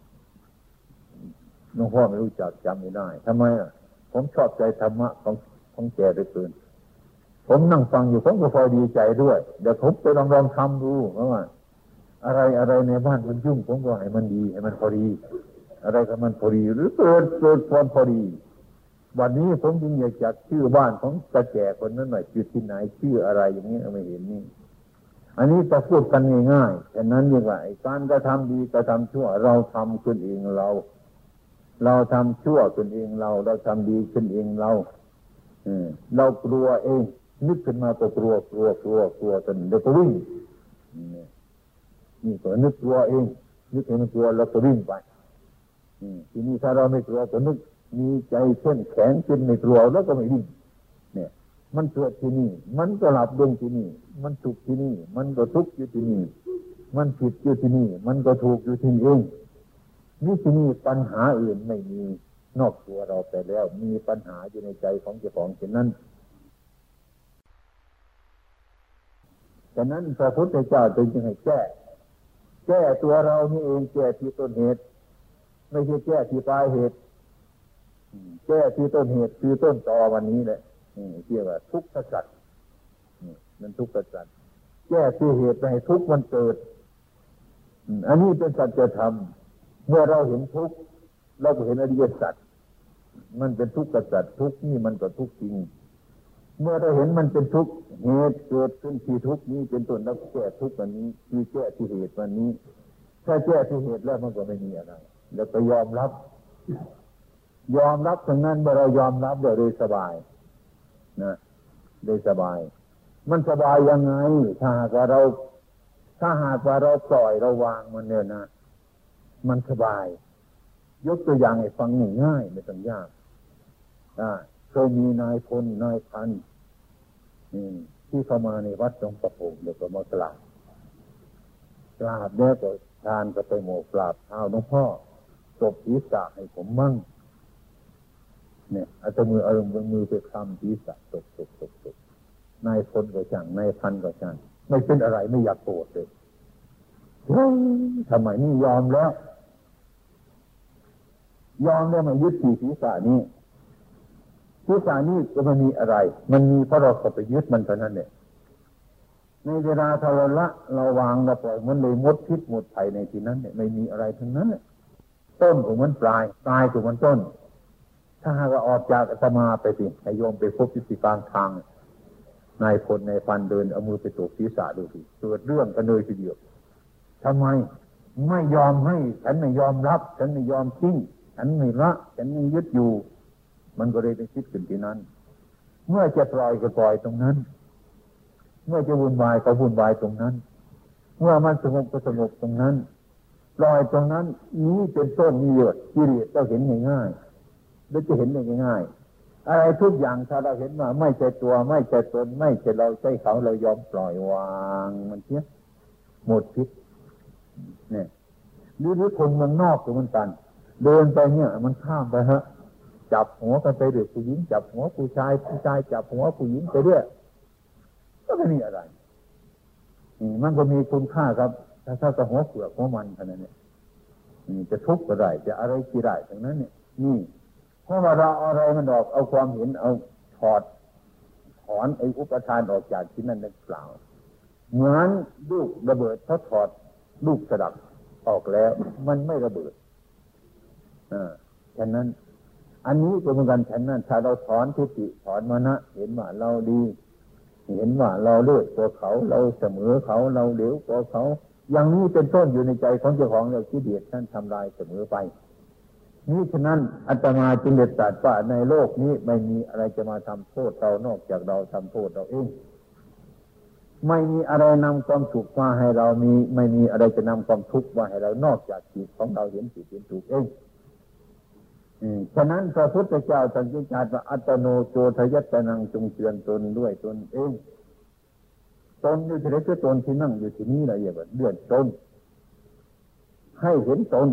น้องพ่อไม่รู้จักจำไม่ได้ทำไมล่ะผมชอบใจธรรมะของแกเหลือเกินผมนั่งฟังอยู่ผมก็พอดีใจด้วยเดี๋ยวผมไปลองทำดูเพราะว่าอะไรในบ้านมันยุ่งผมก็ให้มันดีให้มันพอดีอะไรก็มันพอดีหรือเกิดความพอดีวันนี้ผมจึงอยากจัดชื่อบ้านของตาแก่คนนั้นหน่อยอยู่ที่ไหนชื่ออะไรอย่างนี้ไม่เห็นนี่อันนี้จะพูดกันง่ายๆฉะนั้นเรียกว่าการกระทำดีกระทำชั่วเราทำขึ้นเองเราทำชั่วขึ้นเองเราทำดีขึ้นเองเรากลัวเองนึกขึ้นมาก็กลัวจนเดี๋ยวก็วิ่งนี่ก็นึกกลัวเองนึกเห็นมันกลัวแล้วก็วิ่งไปทีนี้ถ้าเราไม่กลัวก็นึกมีใจเข้มแข็งจนไม่กลัวแล้วก็ไม่วิ่งเนี่ยมันเกิดที่นี่มันก็หลับลงที่นี่มันสุขที่นี่มันก็ทุกข์อยู่ที่นี่มันผิดอยู่ที่นี่มันก็ถูกอยู่ที่นี่เองนี่ที่นี่ปัญหาอื่นไม่มีนอกตัวเราไปแล้วมีปัญหาอยู่ในใจของเจ้าของเช่นนั้นฉะนั้นพระพุทธเจ้าจึงให้แก้ตัวเรานี่เองแก้ที่ต้นเหตุไม่ใช่แก้ที่ปลายเหตุแก้ที่ต้นเหตุคือต้นตอวันนี้แหละเรียกว่าทุกข์สัจมันทุกข์สัจแก้ที่เหตุให้ทุกข์มันเกิดอันนี้เป็นสัจธรรมเมื่อเราเห็นทุกข์เราก็เห็นอริยสัจมันเป็นทุกข์สัจทุกข์นี่มันก็ทุกข์จริงเมื่อเราเห็นมันเป็นทุกข์เหตุเกิดขึ้นที่ทุกข์นี้เป็นต้นแล้วแก้ทุกข์วันนี้คือแก้ที่เหตุวันนี้ถ้าแก้ที่เหตุแล้วมันก็ไม่มีอะไรแล้วก็ยอมรับทั้งนั้นเมื่อเรายอมรับโดยสบายนะโดยสบายมันสบายยังไงถ้าหากว่าเราปล่อยเราวางมันเนี่ยนะมันสบายยกตัวอย่างให้ฟังง่ายๆไม่ต้องยากเคยมีนายพลนายพันที่เข้ามาในวัดหลวงปู่ผมเดี๋ยวก็มากราบแล้วก็ทานก็ไปโมกราบเท้าหลวงพ่อตบศีรษะให้ผมมั่งเนี่ยเอาแต่มือไปคลำศีรษะตบนายพลก็ช่างนายพันก็ช่างไม่เป็นอะไรไม่อยากโกรธเลยทำไมนี่ยอมแล้วมายึดศีรษะนี้ศีรษะนี้ก็มันมีอะไรมันมีเพราะเราไปยึดมันเท่านั้นเนี่ยในเวลาทวละเราวางเราปล่อยมันเลยหมดพิษหมดภัยในที่นั้นเนี่ยไม่มีอะไรทั้งนั้นเนี่ยต้นของมันปลายของมันต้นถ้าหากว่าออกจากอาตมาไปสิให้โยมไปพบที่กลางทางนายพลนายพันเดินเอามือไปตบศีรษะดูสิเกิดเรื่องกันเลยทีเดียวทำไมไม่ยอมให้ฉันไม่ยอมรับฉันไม่ยอมทิ้งฉันไม่ละฉันไม่ยึดอยู่มันก็เลยไปคิดขึ้นที่นั้นเมื่อจะปล่อยก็ปล่อยตรงนั้นเมื่อจะวุ่นวายก็วุ่นวายตรงนั้นเมื่อมันสงบก็สงบตรงนั้นปล่อยตรงนั้นนี้เป็นต้นมีเยอะกิเลสเราเห็นง่ายๆเราจะเห็นได้ง่ายๆอะไรทุกอย่างถ้าเราเห็นว่าไม่ใช่ตัวไม่ใช่ตนไม่ใช่เราใช่เขาเรายอมปล่อยวางมันเสียหมดพิษเนี่ยหรือคนเมืองนอกก็เหมือนกันเดินไปเนี่ยมันข้ามไปฮะจับหัวกันไปเรื่อยผู้หญิงจับหัวผู้ชายจับหัวผู้หญิงไปเรื่อยก็ไม่มีอะไรมันก็มีคุณค่าครับถ้าจะหัวเปลือกหัวมันขนาดนี้จะทุกข์ก็ได้จะอะไรก็ได้ทั้งนั้นเนี่ยนี่เพราะว่าเราอะไรมันออกเอาความเห็นเอาถอนไอ้อุปทานออกจากที่นั่นนั่นเปล่าเหมือนลูกระเบิดเขาถอดลูกสลักออกแล้วมันไม่ระเบิดฉะนั้นอันนี้ก็เหมือนกันฉันนั้นถ้าเราถอนทิฏฐิถอนมานะเห็นว่าเราดีเห็นว่าเราเลิศกว่าเขาเราเสมอเขาเราเหลวกว่าเขาอย่างนี้เป็นต้นอยู่ในใจของเจ้าของเรากิเลสท่านทำลายเสมอไปนี่ฉะนั้นอาตมาจึงเด็ดขาดว่าในโลกนี้ไม่มีอะไรจะมาทำโทษเรานอกจากเราทำโทษเราเองไม่มีอะไรนำความสุขมาให้เรามีไม่มีอะไรจะนำความทุกข์มาให้เรานอกจากจิตของเราเห็นผิดเห็นถูกเองฉะนั้นพระพุทธเจ้าสัญญาว่าอัตโนโจทยัตนังจงเตือนตนด้วยตนเองตนอยู่ที่ไหนก็ตนที่นั่งอยู่ที่นี้อะไรอย่างเงี้ยเดือดตนให้เห็นตน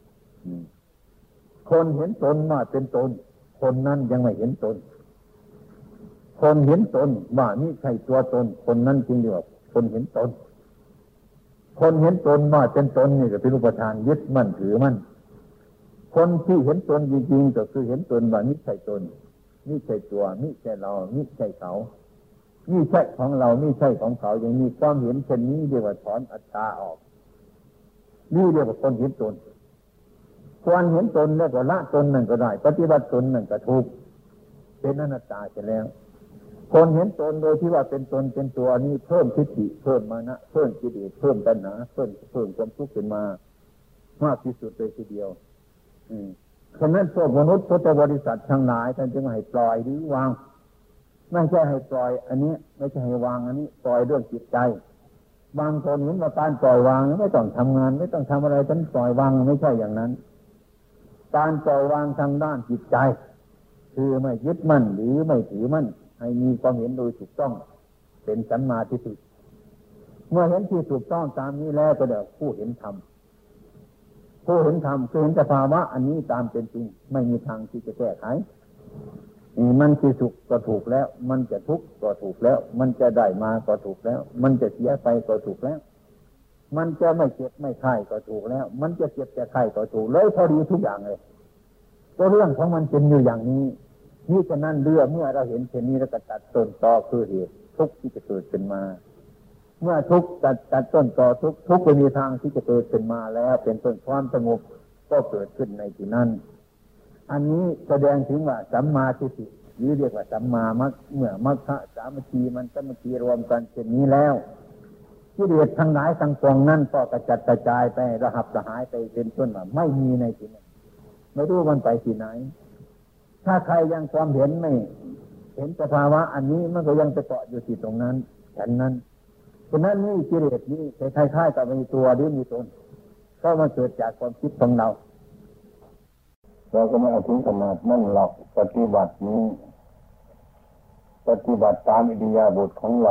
คนเห็นตนว่าเป็นตนคนนั้นยังไม่เห็นตนคนเห็นตนว่านี่ใช่ตัวตนคนนั้นจริงเดียวคนเห็นตนคนเห็นตนว่าเป็นตนนี่ก็เป็นอุปทานยึดมั่นถือมั่นคนที่เห็นตนจริงๆก็คือเห็นตนว่านี่ใช่ตนนี่ใช่ตัวนี่ใช่เรานี่ใช่เขานี่ใช่ของเรานี่ใช่ของเขาอย่างนี้ความเห็นเช่นนี้เรียกว่าถอนอัตตาออกนี่เรียกว่าคนเห็นตนควรเห็นตนแล้วก็ละตนนั่นก็ได้ปฏิบัติตนนั่นก็ถูกเป็นอนัตตาเสียแล้วคนเห็นตนโดยที่ว่าเป็นตนเป็นตัวนี้เพิ่มทิฏฐิเพิ่มมานะเพิ่มกิเลสเพิ่มตัณหาเพิ่มความทุกข์ขึ้นมามากที่สุดเลยทีเดียวฉะนั้นพวกมนุษย์พุทธบริษัททั้งหลายท่านจึงให้ปล่อยหรือวางไม่ใช่ให้ปล่อยอันนี้ไม่ใช่ให้วางอันนี้ปล่อยเรื่องจิตใจบางคนเห็นว่าการปล่อยวางไม่ต้องทำงานไม่ต้องทำอะไรฉันปล่อยวางไม่ใช่อย่างนั้นการปล่อยวางทางด้านจิตใจคือไม่ยึดมั่นหรือไม่ถือมั่นให้มีความเห็นโดยถูกต้องเป็นสัมมาทิฏฐิเมื่อเห็นที่ถูกต้องตามนี้แล้วก็เดี๋ยวผู้เห็นธรรมผู้เห็นธรรมคือเห็นสภาวะอันนี้ตามเป็นจริงไม่มีทางที่จะแก้ไขมันจะสุขก็ถูกแล้วมันจะทุกข์ก็ถูกแล้วมันจะได้มาก็ถูกแล้วมันจะเสียไปก็ถูกแล้วมันจะไม่เจ็บไม่ไข้ก็ถูกแล้วมันจะเจ็บจะไข้ก็ถูกเลยพอดีทุกอย่างเลยก็เรื่องของมันเป็นอยู่อย่างนี้นี่ฉะนั้นเรื่องเมื่อเราเห็นเช่นนี้แล้วก็ตัดต้นตอคือเหตุทุกข์ที่จะเกิดขึ้นมาเมื่อทุกข์ตัดต้นตอทุกข์ก็มีทางที่จะเกิดขึ้นมาแล้วเป็นต้นความสงบก็เกิดขึ้นในที่นั้นอันนี้แสดงถึงว่าสัมมาทิฏฐิหรือเรียกว่าสัมมามัคเมื่อมัคคะสามัคคีมันสามัคคีรวมกันเช่นนี้แล้วกิเลสทั้งหลายทั้งปวงนั้นก็กระจัดกระจายไประหับระหายไปเป็นต้นว่าไม่มีในที่นั้นไม่รู้มันไปที่ไหนถ้าใครยังความเห็นไม่เห็นสภาวะอันนี้มันก็ยังไปเกาะอยู่ที่ตรงนั้นฉันนั้นฉะนั้นนี่กิเลสนี่คล้ายๆกับมีตัวหรือมีตนก็มาเกิดจากความคิดของเราก็ไม่เอาถึงขนาดนั่นหรอกปฏิบัตินี้ปฏิบัติตามอิริยาบถของเรา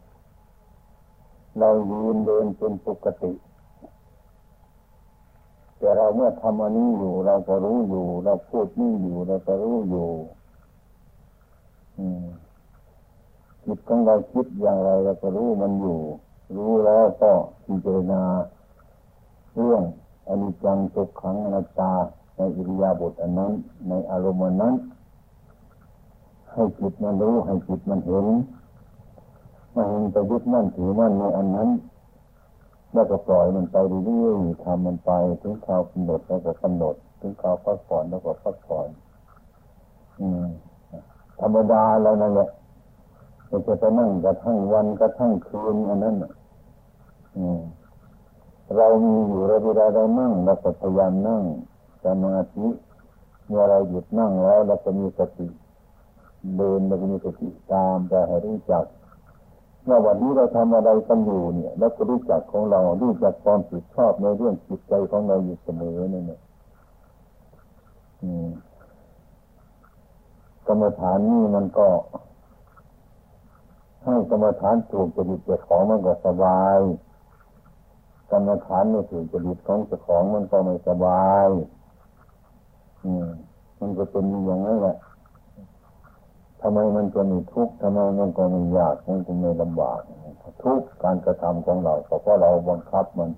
ยืนเดินเป็นปกติแต่เราเมื่อทำอันนี้อยู่เราก็รู้อยู่เราพูดนี่อยู่เราก็รู้อยู่จิตของเราคิดอย่างไรเราก็รู้มันอยู่รู้แล้วก็พิจารณาเรื่องอนิจจังทุกขังอนัตตาในอิริยาบถอันนั้นในอารมณ์นั้นให้จิตมันรู้ให้จิตมันเห็นไม่เห็นไปยึดมั่นถือมั่นในอันนั้นแล้วก็ปล่อยมันไปเรื่อยๆทำมันไปถึงคราวกำหนดแล้วก็กำหนดถึงคราวพักผ่อนแล้วก็พักผ่อนธรรมดาเรานั่นแหละเราจะไปนั่งกระทั่งวันกระทั่งคืนอันนั้นเรามีอยู่เวลาเรานั่งเราก็พยายามนั่งสมาธิเมื่อเราหยุดนั่งแล้วเราจะมีสติเดินเราจะมีสติตามไปให้รู้จักว่าวันนี้เราทำอะไรกันอยู่เนี่ยแล้วก็รู้จักของเรารู้จักความผิดชอบในเรื่องจิตใจของเราอยู่เสมอเนี่ยกรรมฐานนี่มันก็ให้กรรมฐานถูกจริตเจ้าของมันก็สบายกรรมฐานไม่ถูกจริตของเจ้าของมันก็ไม่สบายมันก็เป็นอย่างนั้นแหละทำไมมันก็มีทุกข์ทำไมมันก็มียากมันก็ไม่ลำบากทุกการกระทำของเราเพราะเราบังคับมัน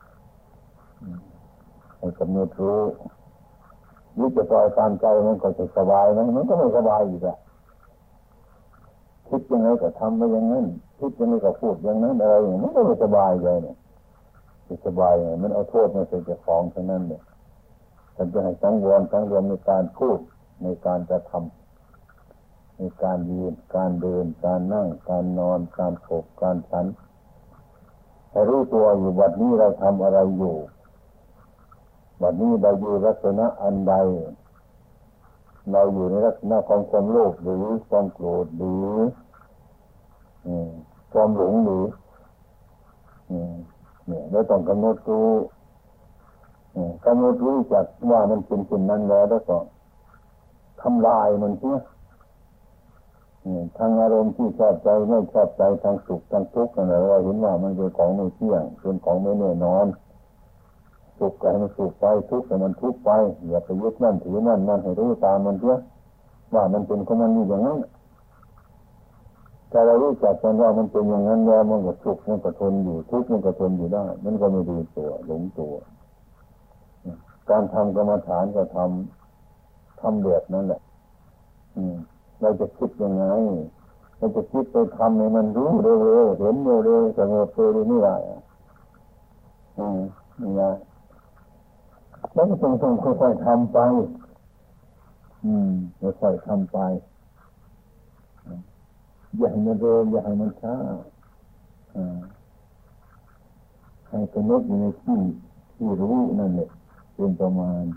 ให้กำหนดรู้นี่จะปล่อยตามใจมันก็จะสบายมันก็ไม่สบายอีกอะคิดยังไงก็ทำไปอย่างนั้นคิดยังไงก็พูดอย่างนั้นอะไรอย่างนี้มันก็ไม่สบายเลยเนี่ยจะสบายไงมันเอาโทษมาใส่เจ้าของทั้งนั้นเนี่ยฉันจะให้สังวรในการพูดในการจะทำในการยืนการเดินการนั่งการนอนการขบการฉันให้รู้ตัวอยู่บัดนี้เราทำอะไรอยู่บัดนี้เราอยู่ลักษณะอันใดเราอยู่ในลักษณะของความโลภหรือความโกรธหรือความหลงหรือเนี่ยเราต้องกำหนดรู้กำหนดรู้จักว่ามันเป็นเช่นนั้นแล้วก็ทำลายมันเสียทางอารมณ์ที่ชอบใจไม่ชอบใจทางสุขทางทุกข์อะไรเราเห็นว่ามันเป็นของไม่เที่ยงเป็นของไม่แน่นอนสุขก็ให้มันสุขไปทุกข์ก็มันทุกข์ไปอย่าไปยึดมั่นถือมั่นมันให้รู้ตามมันเสียว่ามันเป็นของมันนี่อย่างนั้นแต่เรารู้จักกันว่ามันเป็นอย่างนั้นแล้วมันก็สุขมันก็ทนอยู่ทุกข์มันก็ทนอยู่ได้มันก็ไม่ดีตัวหลงตัวการทำกรรมฐานก็ทำแบบนั้นแหละเราจะคิดยังไงเราจะคิดไปทำให้มันรู้เร็วๆเห็นเร็วๆสงบเร็วๆไม่ได้นี่ไงแล้วก็ต้องค่อยๆทำไปค่อยๆทำไปอย่าให้มันเร็วอย่าให้มันช้าให้กำหนดอยู่ในที่รู้นั่นแหละเป็นประมาณ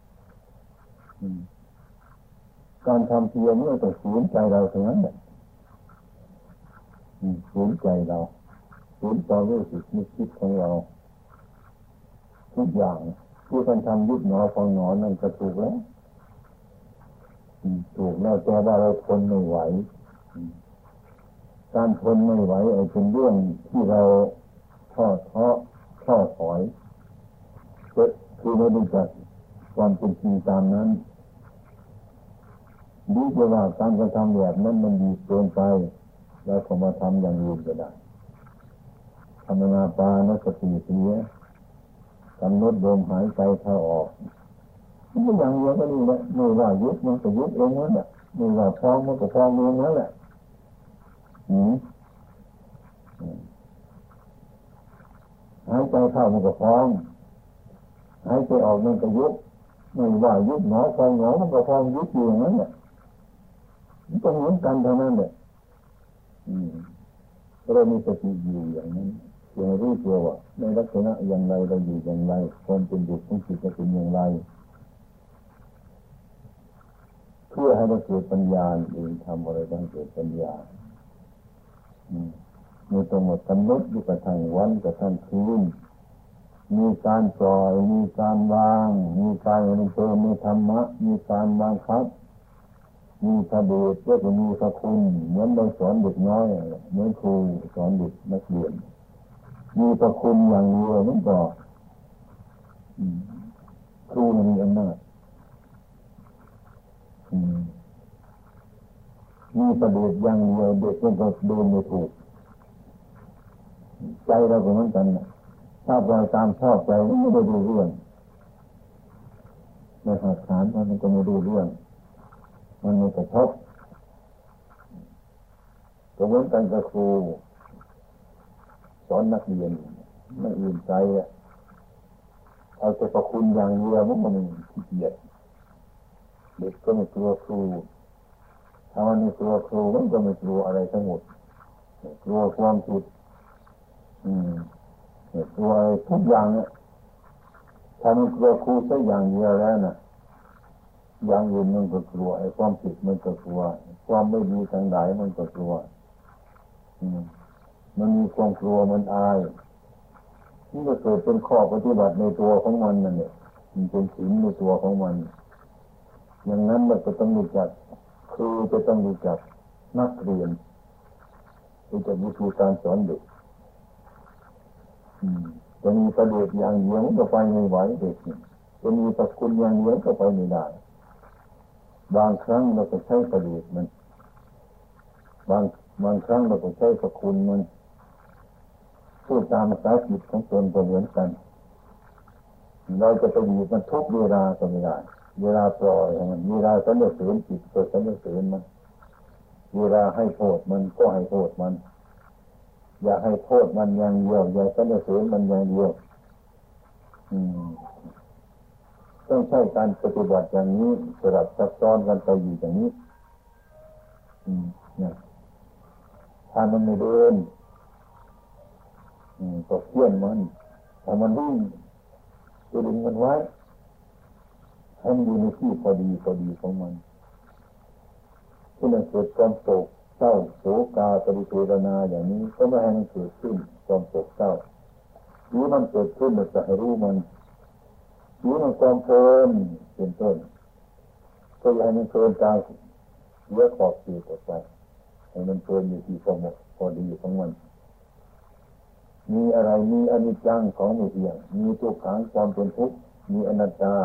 การทำเพียรนี่ต้องฝืนใจเราเท่านั้นแหละฝืนใจเราฝืนความรู้สึกนึกคิดของเราทุกอย่างที่ท่านทำยุบหนอพองหนอนั่นก็ถูกแล้วถูกแล้วแต่ว่าเราทนไม่ไหวการทนไม่ไหวเป็นเรื่องที่เราท้อถอยคือไม่รู้จักความเป็นจริงตามนั้นดีกว่าการกระทำแบบนั้นมันดีเกินไปแล้วก็มาทำอย่างอื่นก็ได้ทำนาปานสติเสียกำหนดลมหายใจเข้าออกมันอย่างเดียวก็นี่แหละไม่ว่ายุบมันก็ยุบเองนั่นแหละไม่ว่าพองมันก็พองเองนั่นแหละหายใจเข้ามันก็พองหายใจออกมันก็ยุบไม่ว่ายุบหนอพองหนอมันก็พองยุบอยู่อย่างนั้นแหละมันก็เหมือนกันเท่านั้นแหละเรามีสติอยู่อย่างนั้นยังรู้ตัวว่าในลักษณะอย่างไรเราอยู่อย่างไรความเป็นอยู่ของจิตจะเป็นอย่างไรเพื่อให้เราเกิดปัญญาเองทำอะไรต้องเกิดปัญญามีตัวหมดกำหนดอยู่กับทางวันกับทางคืนมีการปล่อยมีการวางมีการเติมมีธรรมะมีการบังคับมีพระเดชแล้วก็มีพระคุณเหมือนเราสอนเด็กน้อยเหมือนครูสอนเด็กนักเรียนมีพระคุณอย่างเดียวนั่นก็ครูมีอำนาจมีพระเดชอย่างเดียวเด็กมันก็เดินไม่ถูกใจเราก็เหมือนกันถ้าปล่อยตามชอบใจมันไม่ได้ดูเรื่องในหักฐานมันก็ไม่ดูเรื่องมันไม่กระทบก็เหมือนกันกับครูสอนนักเรียนไม่อื่นใจเอาแต่ประคุณอย่างเดียวมันขี้เกียจเด็กก็ไม่กลัวครูถ้ามันไม่กลัวครูมันก็ไม่กลัวอะไรทั้งหมดกลัวความผิดกลัวทุกอย่างเนี่ยถ้ามันกลัวครูสักอย่างเดียวแล้วน่ะอย่างอื่นมันก็กลัวไอ้ความผิดมันก็กลัวความไม่ดีทางใดมันก็กลัวมันมีความกลัวมันอายนี่ก็เกิดเป็นข้อปฏิบัติในตัวของมันนั่นแหละมันเป็นศีลในตัวของมันอย่างนั้นเราก็ต้องรู้จักครูจะต้องรู้จักนักเรียนรู้จักวิธีการสอนเด็กจะมีประเด็นอย่างเดียวก็ไปไม่ไหวเด็กจะมีประคุณอย่างเดียวก็ไปไม่ได้บางครั้งเราก็ใช้ประเด็นมันบางครั้งเราก็ใช้ประคุณมันพูดตามภาษาจิตของตนก็เหมือนกันเราจะไปอยู่มันทุกเวลาก็ไม่ได้เวลาปล่อยมันเวลาสรรเสริญจิตก็สรรเสริญมันเวลาให้โทษมันก็ให้โทษมันอย่าให้โทษมันอย่างเดียวอย่าสรรเสริญมันอย่างเดียวต้องใช้การปฏิบัติอย่างนี้สลับซับซ้อนกันไปอยู่อย่างนี้นะถ้ามันไม่เดินก็เพี้ยนมันถ้ามันวิ่งจะดึงมันไว้ให้มันอยู่ในที่พอดีของมันที่มันเกิดความโศกเศร้าโศกาปริเทวนาอย่างนี้ก็ไม่ให้มันเกิดขึ้นความโศกเศร้าหรือมันเกิดขึ้นเราจะให้รู้มันหรือมันความเพลินเป็นต้นก็อย่าให้มันเพลินตามเยอะขอบเขตออกไปให้มันเพลินอยู่ที่พอดีของมันมีอะไรมีอนิจจังของไม่เที่ยงมีทุกขังความเป็นทุกข์มีอนัตตา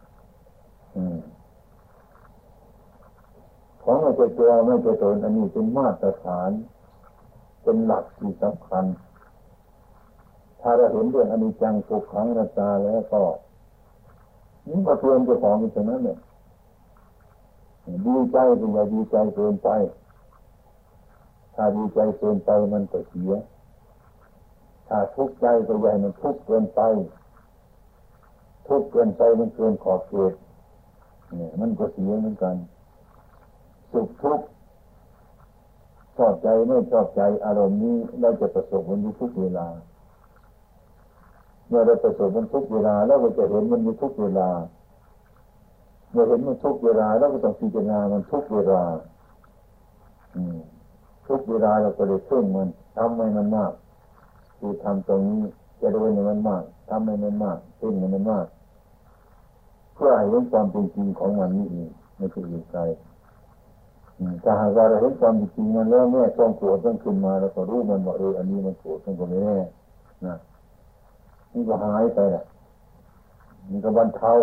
ของไม่ใช่ตัวไม่ใช่ตนอันนี้เป็นมาตรฐานเป็นหลักที่สำคัญถ้าเราเห็นเรื่องอนิจจังทุกขังอนัตตาแล้วก็นี่ก็เตือนเจ้าของอยู่ตรงนั้นเนี่ยดีใจก็อย่าดีใจเกินไปถ้าดีใจเกินไปมันก็เสียถ้าทุกข์ใจก็อย่าให้มันทุกข์เกินไปทุกข์เกินไปมันเกินขอบเขตเนี่ยมันก็เสียเหมือนกันสุขทุกข์ชอบใจไม่ชอบใจอารมณ์นี้เราจะประสบมันอยู่ทุกเวลาเมื่อเราประสบมันทุกเวลาแล้วเราจะเห็นมันอยู่ทุกเวลาเมื่อเห็นมันทุกเวลาแล้วก็ต้องพิจารณามันทุกเวลาทุกเวลาเราก็เลยเพ่งมันทำให้มันมากคือทำตรงนี้จะโดยในมันมากทำให้มันมากเพ่งให้มันมากเพื่อให้เห็นความเป็นจริงของมันนี่เองไม่ใช่อื่นไกลถ้าหากเราเห็นความจริงมันแล้วแม่ต้องโกรธต้องขึ้นมาแล้วก็รู้มันว่าอันนี้มันโกรธมันก็ไม่แน่นะนี่ก็หายไปน่ะมันก็บรรเทา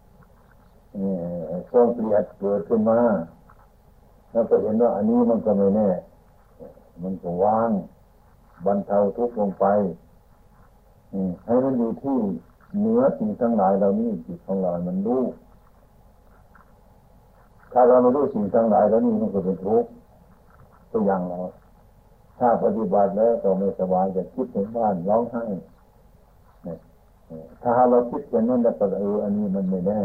ความเกลียดเกิดขึ้นมาแล้วก็เห็นว่าอันนี้มันก็ไม่แน่มันก็วางบรรเทาทุกข์ลงไปให้มันอยู่ที่เหนือสิ่งทั้งหลายเหล่านี้จิตของเรามันรู้ถ้าเราไม่รู้สิ่งทั้งหลายแล้วนี่มันก็เป็นทุกข์ตัวอย่างเราถ้าปฏิบัติแล้วก็ไม่สบายจะคิดถึงบ้านร้องไห้ถ้าเราคิดอย่างนั้นแล้วก็อันนี้มันไม่แน่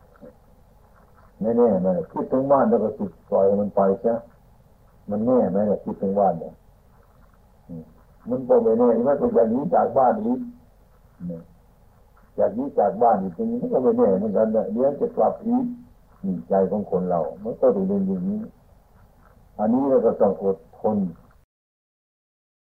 มันคิดถึงบ้านแล้วก็สุดปล่อยมันไปใช่มันแน่ไหมล่ะคิดถึงบ้านเนี่ยมันก็ไม่แน่ที่ว่าตัวอย่างนี้จากบ้านนี้จากนี้จากบ้านอีกทีนี้มันก็ไม่แน่เหมือนกันเดี๋ยวจะกลับอีกใจของคนเรามันก็ถูกเรียนอย่างนี้อันนี้เราก็ต้องอดทน